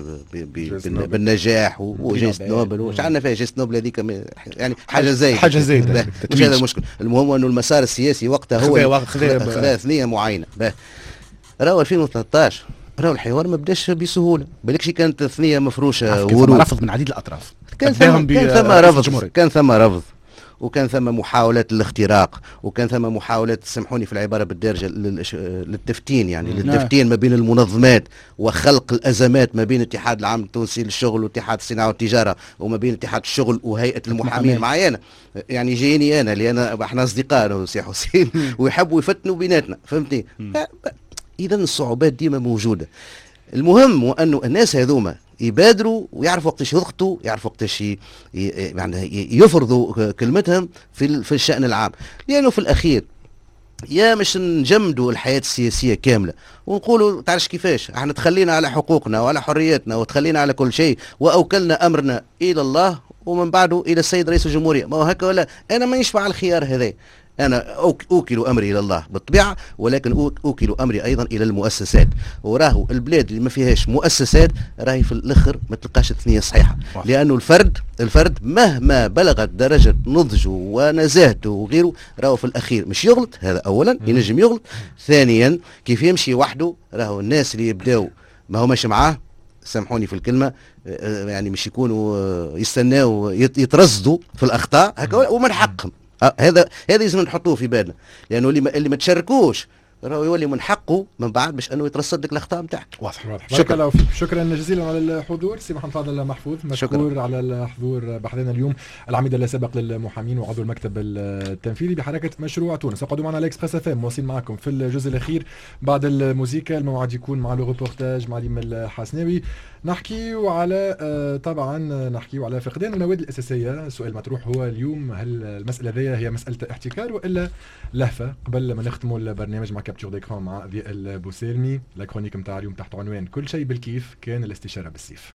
S3: بالنجاح وجائزة نوبل وش عندنا فيها جائزة نوبل هذيك يعني حاجه زايده
S4: حاجه زايده
S3: مش هذا المشكل. المهم انه المسار السياسي وقتها هو خذا ثنيه معينه. راهو ألفين وثلاثة عشر راهو الحوار ما بداش بسهوله، بالكش كانت ثنيه مفروشه ورود،
S4: رفض من عديد الاطراف،
S3: كان ثم كان ثم رفض كان ثم رفض وكان ثم محاولات للاختراق، وكان ثم محاولات سامحوني في العباره بالدارجه للتفتين، يعني للتفتين ما بين المنظمات وخلق الازمات ما بين الاتحاد العام التونسي للشغل واتحاد الصناعه والتجاره وما بين اتحاد الشغل وهيئه المحامين معايا انا، يعني جايني انا اللي انا احنا اصدقاء انا وسي حسين ويحبوا يفتنوا بيناتنا، فهمتني؟ اذا الصعوبات ديما موجوده. المهم هو انه الناس هذوما يبادروا ويعرفوا وقتاش يضغطوا، يعرفوا وقتاش يعني يفرضوا كلمتهم في في الشأن العام، لانه في الاخير يا مش نجمدوا الحياة السياسية كاملة ونقولوا تعرفش كيفاش احنا تخلينا على حقوقنا وعلى حرياتنا وتخلينا على كل شيء واوكلنا امرنا الى الله ومن بعده الى السيد رئيس الجمهورية. ما هو هكا ولا انا ما يشفع الخيار هذا، أنا أوكل أمري إلى الله بالطبيعة، ولكن أوكل أمري أيضا إلى المؤسسات. وراهو البلاد اللي ما فيهاش مؤسسات راهي في الآخر ما تلقاش الثنية صحيحة، لأنه الفرد الفرد مهما بلغت درجة نضجه ونزاهته وغيره راهو في الأخير مش يغلط. هذا أولا ينجم يغلط. ثانيا كيف يمشي وحده راهو الناس اللي يبداو ما هو ماشي معاه، سامحوني في الكلمة، يعني مش يكونوا يستناو يترصدوا في الأخطاء هكا ومن حقهم. هذا هذا لازم نحطوه في بالنا، لانه اللي ما, اللي ما تشاركوش راهو يولي من حقه من بعد باش انه يترصد لك الاخطاء نتاعك.
S2: واضح واضح. شكرا الله فيك، شكرا جزيلا على الحضور سي محمد فاضل محفوظ، مشكور
S3: شكرا.
S2: على الحضور بحثنا اليوم، العميد السابق للمحامين وعضو المكتب التنفيذي بحركه مشروع تونس. اقعدوا معنا على اكسبريس اف ام، مواصلين معكم في الجزء الاخير بعد الموسيقى. الموعد يكون مع لو ريبورتاج مع ليم الحسناوي، نحكيو على طبعا نحكيو على فقدان المواد الاساسيه. السؤال المطروح هو اليوم هل المساله ذي هي مساله احتكار والا لهفه؟ قبل ما نختموا البرنامج مع كابتشور ديكران مع ضياء البوسيلمي، لا كرونيك نتاع اليوم تحت عنوان كل شيء بالكيف كان الاستشاره بالسيف.